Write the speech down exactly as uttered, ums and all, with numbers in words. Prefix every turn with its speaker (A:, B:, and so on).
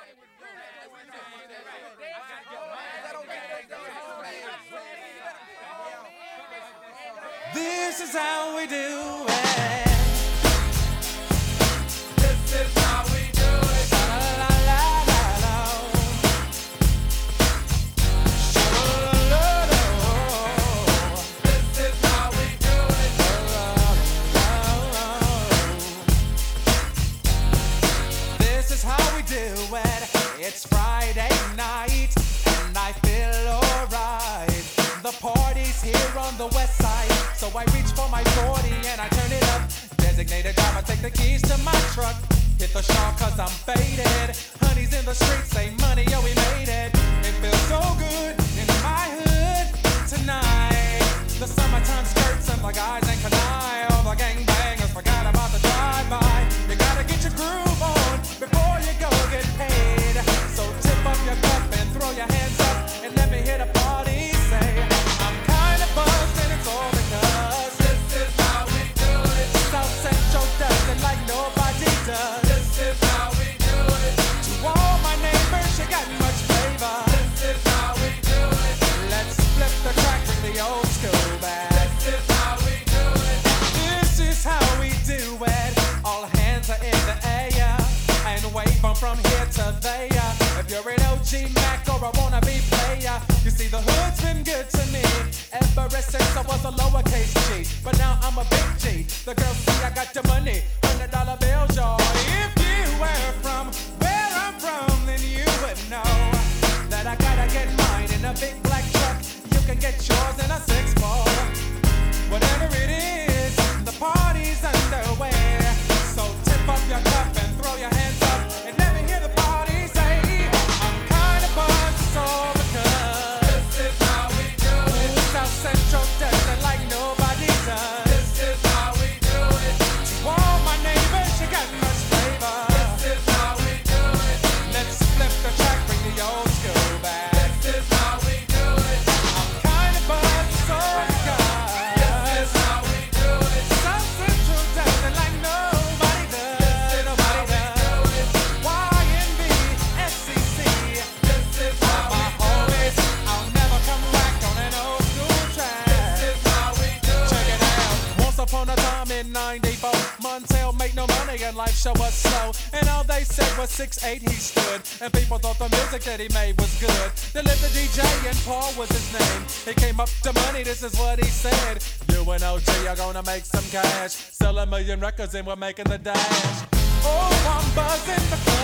A: This is how we do it.
B: This is how we do it.
A: La la la la la.
B: This is how we do it.
A: This is how we do it. It's Friday night and I feel alright. The party's here on the west side, so I reach for my forty and I turn it up. Designated driver, take the keys to my truck. Hit the shawl cause I'm faded. Honey's in the streets, say money, yo, we made it. It feels so good in my hood tonight. The summertime skirts and the guys ain't canine. All the gangbangers forgot about the drive-by. You gotta get your groove on before you go get paid. So tip up your cup and throw your hands up and let me hear the party say, I'm kinda buzzed and it's all because
B: This is how we do it.
A: South Central does it like nobody does.
B: This is how we do it.
A: To all my neighbors, you got much flavor.
B: This is how we do it.
A: Let's flip the track, bring the old school back.
B: This is how we do it.
A: This is how we do it. All hands are in the air and wave 'em from here to there. If you're an O G Mac or a wannabe player, you see the hood's been good to me ever since I was a lowercase G. But now I'm a big G. The girls see I got the money, hundred dollar bills, y'all. If you were from where I'm from, then you would know that I gotta get mine in a big black truck. You can get yours in a six four. Whatever it is, the party's underway. So tip up your cup and throw your hands up and let me hear the party say, I'm kinda buzzed, it's all because
B: This is how we do it.
A: South Central does it like nobody does.
B: This is how we do it.
A: To all my neighbors, you got much flavor.
B: This is how we do it.
A: Let's flip the track, bring the old school back.
B: This is how we do it.
A: I'm kinda buzzed, it's all because
B: This is how we do it.
A: South Central does it like nobody does. Nobody does. Y N B, S C C.
B: This is how
A: My
B: we do it.
A: homies, I'll never come back on an old school track.
B: This is how we do
A: Check
B: it.
A: it out. Once upon a time in ninety-four, Montel made no money and life show was slow. And all they said was six eight he stood. And people thought the music that he made was good. They lived the D J and Paul was his name. He came up to money, this is what he said. You and O G are gonna make some cash. Sell a million records and we're making the dash. Oh, I'm buzzing the club.